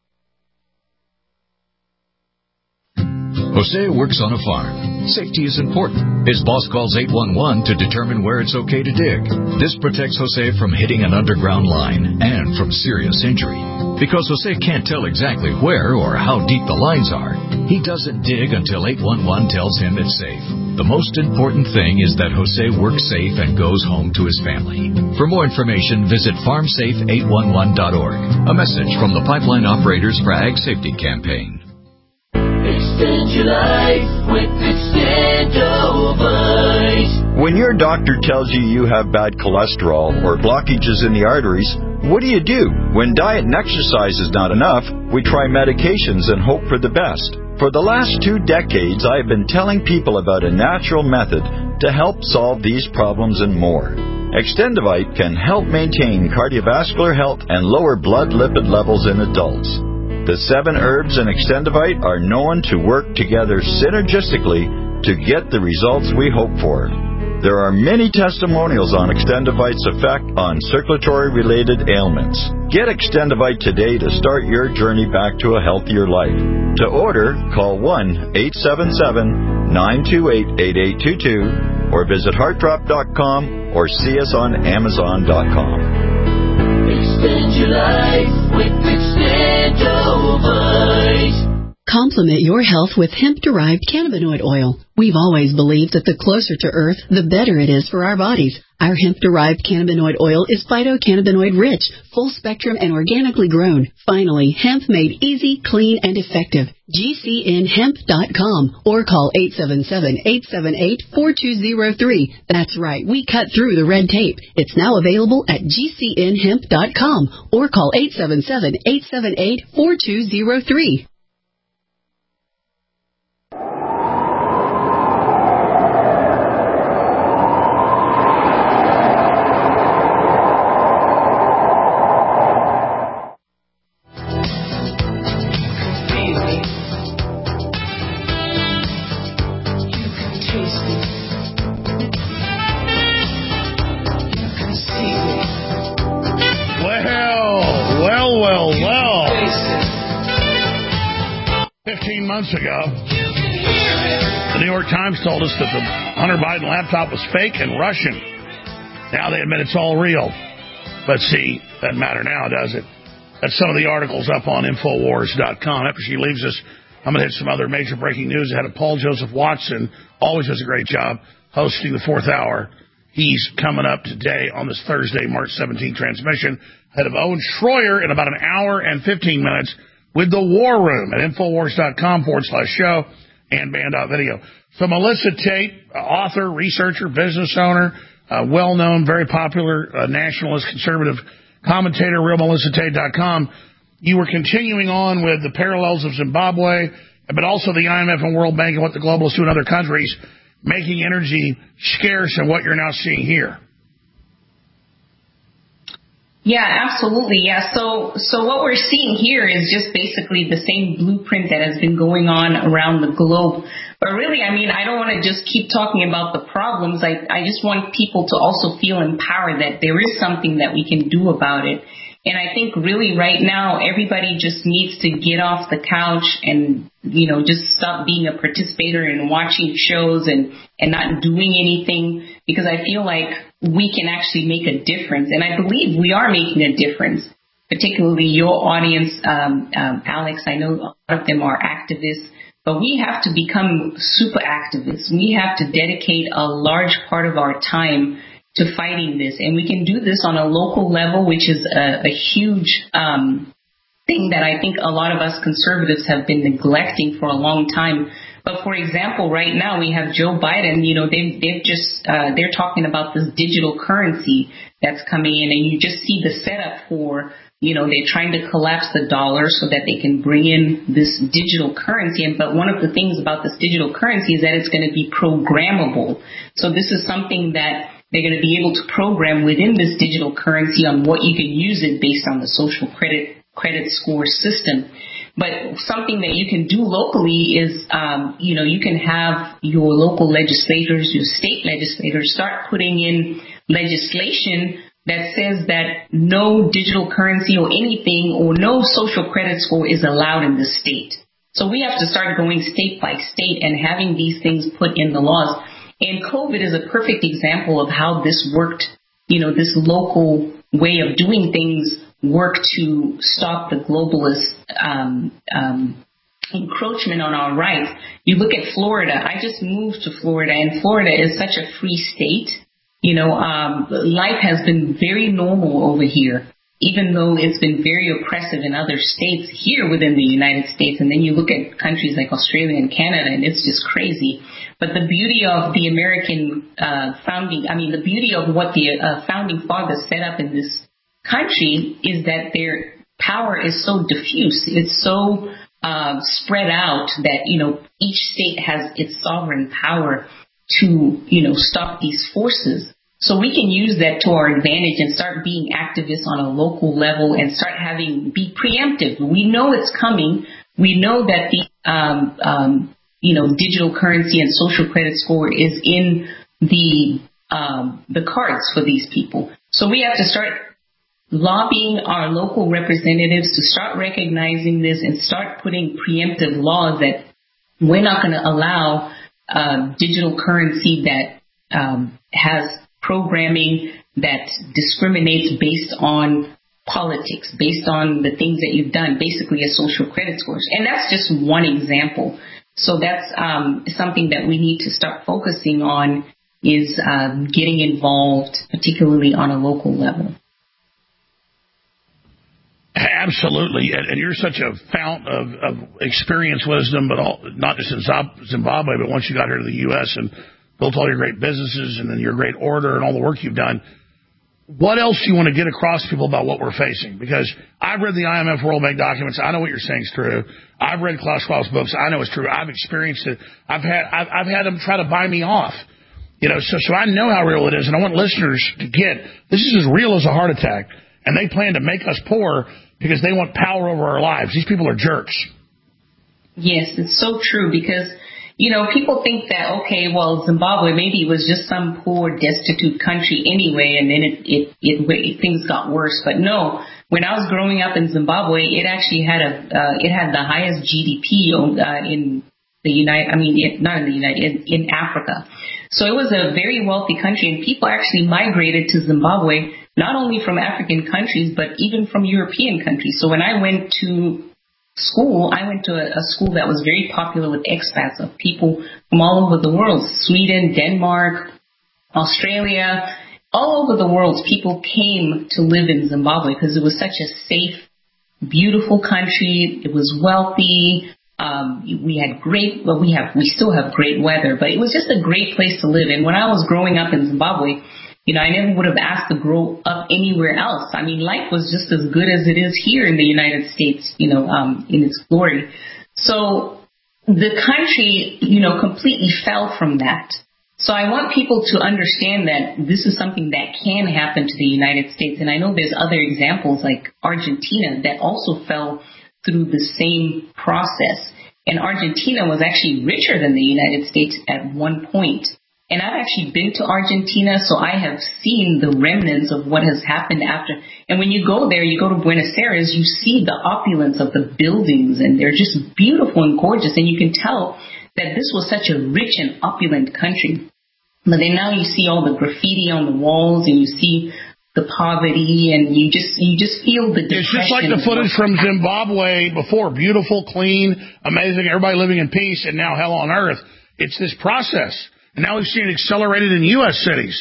Jose works on a farm. Safety is important. His boss calls eight one one to determine where it's okay to dig. This protects Jose from hitting an underground line and from serious injury. Because Jose can't tell exactly where or how deep the lines are, he doesn't dig until eight one one tells him it's safe. The most important thing is that Jose works safe and goes home to his family. For more information, visit farm safe eight one one dot org. A message from the Pipeline Operators for Ag Safety Campaign. Extend your life with Extendovite. When your doctor tells you you have bad cholesterol or blockages in the arteries, what do you do? When diet and exercise is not enough, we try medications and hope for the best. For the last two decades, I have been telling people about a natural method to help solve these problems and more. Extendovite can help maintain cardiovascular health and lower blood lipid levels in adults. The seven herbs in Extendovite are known to work together synergistically to get the results we hope for. There are many testimonials on Extendovite's effect on circulatory-related ailments. Get Extendovite today to start your journey back to a healthier life. To order, call one eight seven seven, nine two eight, eight eight two two or visit heart drop dot com or see us on amazon dot com. Extend your life with Extendovite. Complement your health with hemp-derived cannabinoid oil. We've always believed that the closer to Earth, the better it is for our bodies. Our hemp-derived cannabinoid oil is phytocannabinoid-rich, full-spectrum, and organically grown. Finally, hemp made easy, clean, and effective. G C N hemp dot com or call eight seven seven, eight seven eight, four two zero three. That's right, we cut through the red tape. It's now available at G C N hemp dot com or call eight seven seven, eight seven eight, four two zero three. Ago, the New York Times told us that the Hunter Biden laptop was fake and Russian. Now they admit it's all real. But see, doesn't matter now, does it? That's some of the articles up on Infowars dot com. After she leaves us, I'm going to hit some other major breaking news ahead of Paul Joseph Watson. Always does a great job hosting the fourth hour. He's coming up today on this Thursday, March seventeenth transmission. Ahead of Owen Schroyer in about an hour and fifteen minutes. With the War Room at Infowars dot com forward slash show and band.video. So Melissa Tate, author, researcher, business owner, uh, well-known, very popular uh, nationalist conservative commentator, real melissa tate dot com. You were continuing on with the parallels of Zimbabwe, but also the I M F and World Bank and what the globalists do in other countries, making energy scarce and what you're now seeing here. Yeah, absolutely. Yeah. So, so what we're seeing here is just basically the same blueprint that has been going on around the globe. But really, I mean, I don't want to just keep talking about the problems. I, I just want people to also feel empowered that there is something that we can do about it. And I think really right now, everybody just needs to get off the couch and, you know, just stop being a participator and watching shows and, and not doing anything, because I feel like we can actually make a difference. And I believe we are making a difference, particularly your audience, um, um, Alex. I know a lot of them are activists, but we have to become super activists. We have to dedicate a large part of our time to fighting this. And we can do this on a local level, which is a, a huge um, thing that I think a lot of us conservatives have been neglecting for a long time. But for example, right now we have Joe Biden, you know, they've, they've just, uh, they're talking about this digital currency that's coming in, and you just see the setup for, you know, they're trying to collapse the dollar so that they can bring in this digital currency. And, but one of the things about this digital currency is that it's going to be programmable. So this is something that they're going to be able to program within this digital currency on what you can use it based on the social credit credit score system. But something that you can do locally is, um, you know, you can have your local legislators, your state legislators start putting in legislation that says that no digital currency or anything or no social credit score is allowed in the state. So we have to start going state by state and having these things put in the laws. And COVID is a perfect example of how this worked. You know, this local way of doing things worked to stop the globalist um, um, encroachment on our rights. You look at Florida. I just moved to Florida, and Florida is such a free state. You know, um, life has been very normal over here, even though it's been very oppressive in other states here within the United States. And then you look at countries like Australia and Canada, and it's just crazy. But the beauty of the American uh, founding, I mean, the beauty of what the uh, founding fathers set up in this country is that their power is so diffuse. It's so uh, spread out that, you know, each state has its sovereign power to, you know, stop these forces. So we can use that to our advantage and start being activists on a local level and start having, be preemptive. We know it's coming. We know that the, um, um, you know, digital currency and social credit score is in the, um, the cards for these people. So we have to start lobbying our local representatives to start recognizing this and start putting preemptive laws that we're not going to allow uh, digital currency that um, has programming that discriminates based on politics, based on the things that you've done, basically a social credit score. And that's just one example. So that's um, something that we need to start focusing on, is um, getting involved, particularly on a local level. Absolutely, and, and you're such a fount of, of experience, wisdom, but all, not just in Zimbabwe, but once you got here to the U S and built all your great businesses and then your great order and all the work you've done. What else do you want to get across to people about what we're facing? Because I've read the I M F World Bank documents. I know what you're saying is true. I've read Klaus Schwab's books. I know it's true. I've experienced it. I've had I've, I've had them try to buy me off. You know, so so I know how real it is, and I want listeners to get this is as real as a heart attack. And they plan to make us poor because they want power over our lives. These people are jerks. Yes, it's so true because, you know, people think that, okay, well, Zimbabwe, maybe it was just some poor, destitute country anyway, and then it, it, it, it things got worse. But no, when I was growing up in Zimbabwe, it actually had a, uh, it had the highest G D P uh, in the United, I mean, it, not in the United, in, in Africa. So it was a very wealthy country, and people actually migrated to Zimbabwe, not only from African countries, but even from European countries. So when I went to school, I went to a, a school that was very popular with expats of people from all over the world, Sweden, Denmark, Australia, all over the world. People came to live in Zimbabwe because it was such a safe, beautiful country. It was wealthy. Um, we had great, well, we have, we still have great weather, but it was just a great place to live. And when I was growing up in Zimbabwe, you know, I never would have asked to grow up anywhere else. I mean, life was just as good as it is here in the United States, you know, um, in its glory. So the country, you know, completely fell from that. So I want people to understand that this is something that can happen to the United States. And I know there's other examples like Argentina that also fell through the same process. And Argentina was actually richer than the United States at one point. And I've actually been to Argentina, so I have seen the remnants of what has happened after. And when you go there, you go to Buenos Aires, you see the opulence of the buildings, and they're just beautiful and gorgeous. And you can tell that this was such a rich and opulent country. But then now you see all the graffiti on the walls, and you see the poverty, and you just you just feel the depression. It's just like the footage from Zimbabwe before. Beautiful, clean, amazing, everybody living in peace, and now hell on earth. It's this process. And now we've seen it accelerated in U S cities.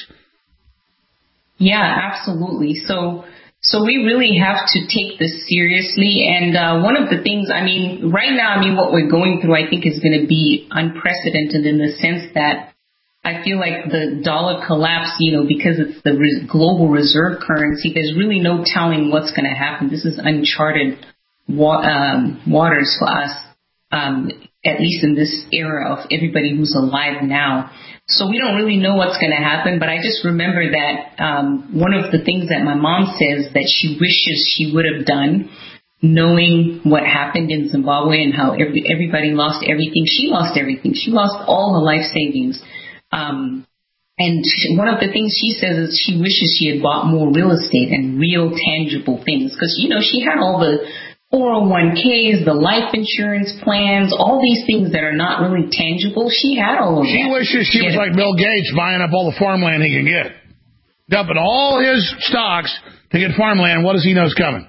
Yeah, absolutely. So so we really have to take this seriously. And uh, one of the things, I mean, right now, I mean, what we're going through, I think, is going to be unprecedented in the sense that I feel like the dollar collapse, you know, because it's the re- global reserve currency, there's really no telling what's going to happen. This is uncharted wa- um, waters for us. Um, at least in this era of everybody who's alive now. So we don't really know what's going to happen, but I just remember that um, one of the things that my mom says that she wishes she would have done, knowing what happened in Zimbabwe and how every, everybody lost everything. She lost everything. She lost all her life savings. Um, and she, one of the things she says is she wishes she had bought more real estate and real tangible things. Because, you know, she had all the four oh one k's, the life insurance plans, all these things that are not really tangible. She had all of she that. She wishes she, she was like Bill Gates, buying up all the farmland he can get. Dumping all his stocks to get farmland. What does he know is coming?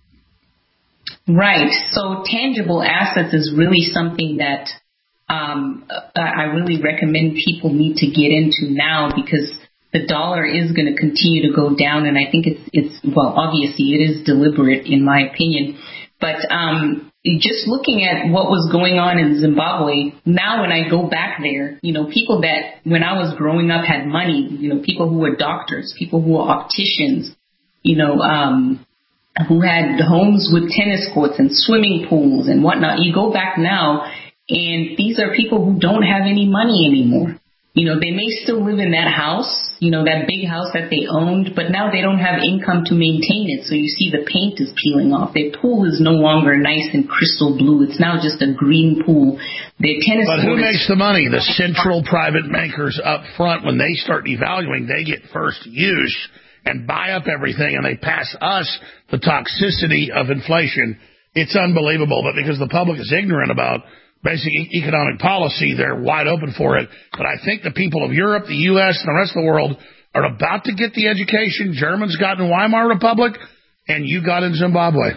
Right. So tangible assets is really something that um, I really recommend people need to get into now, because the dollar is going to continue to go down. And I think it's, it's well, obviously it is deliberate in my opinion. But um, just looking at what was going on in Zimbabwe, now when I go back there, you know, people that when I was growing up had money, you know, people who were doctors, people who were opticians, you know, um, who had homes with tennis courts and swimming pools and whatnot. You go back now, and these are people who don't have any money anymore. You know, they may still live in that house, you know, that big house that they owned, but now they don't have income to maintain it. So you see the paint is peeling off. Their pool is no longer nice and crystal blue. It's now just a green pool. Their tennis But who makes the money? The central private bankers up front. When they start devaluing, they get first use and buy up everything, and they pass us the toxicity of inflation. It's unbelievable, but because the public is ignorant about basic economic policy, they're wide open for it. But I think the people of Europe, the U S, and the rest of the world are about to get the education Germans got in Weimar Republic and you got in Zimbabwe.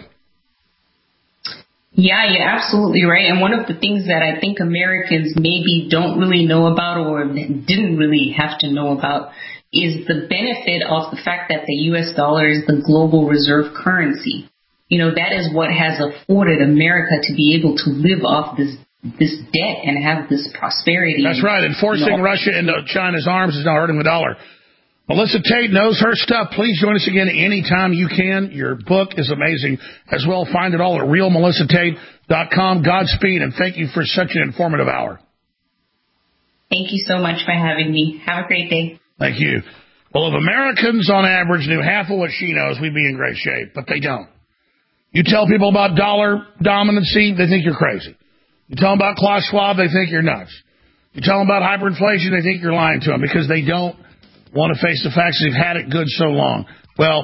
Yeah, you're absolutely right. And one of the things that I think Americans maybe don't really know about, or didn't really have to know about, is the benefit of the fact that the U S dollar is the global reserve currency. You know, that is what has afforded America to be able to live off this this debt and have this prosperity. That's right. And forcing you know, Russia into China's arms is now hurting the dollar. Melissa Tate knows her stuff. Please join us again anytime you can. Your book is amazing as well. Find it all at real melissa tate dot com. Godspeed, and thank you for such an informative hour. Thank you so much for having me. Have a great day. Thank you. Well, if Americans on average knew half of what she knows, we'd be in great shape, but they don't. You tell people about dollar dominancy, they think you're crazy. You tell them about Klaus Schwab, they think you're nuts. You tell them about hyperinflation, they think you're lying to them because they don't want to face the facts they've had it good so long. Well,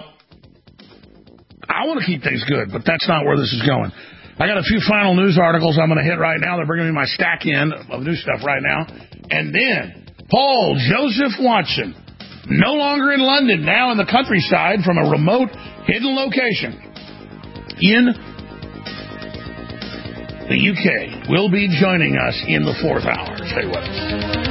I want to keep things good, but that's not where this is going. I got a few final news articles I'm going to hit right now. They're bringing me my stack in of new stuff right now. And then Paul Joseph Watson, no longer in London, now in the countryside from a remote, hidden location in the U K, will be joining us in the fourth hour. Stay with us.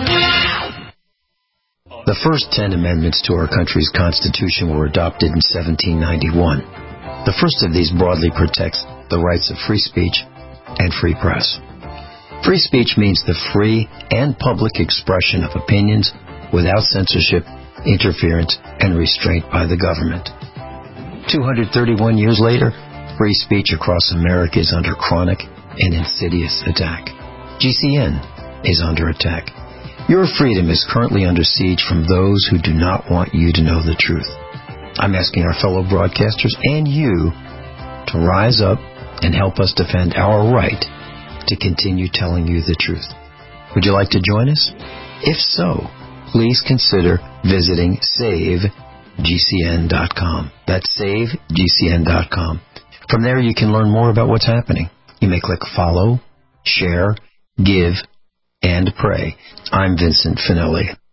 The first ten amendments to our country's Constitution were adopted in seventeen ninety-one. The first of these broadly protects the rights of free speech and free press. Free speech means the free and public expression of opinions without censorship, interference, and restraint by the government. two hundred thirty-one years later, free speech across America is under chronic and insidious attack. G C N is under attack. Your freedom is currently under siege from those who do not want you to know the truth. I'm asking our fellow broadcasters and you to rise up and help us defend our right to continue telling you the truth. Would you like to join us? If so, please consider visiting save G C N dot com. That's save G C N dot com. From there, you can learn more about what's happening. You may click follow, share, give, and pray. I'm Vincent Finelli.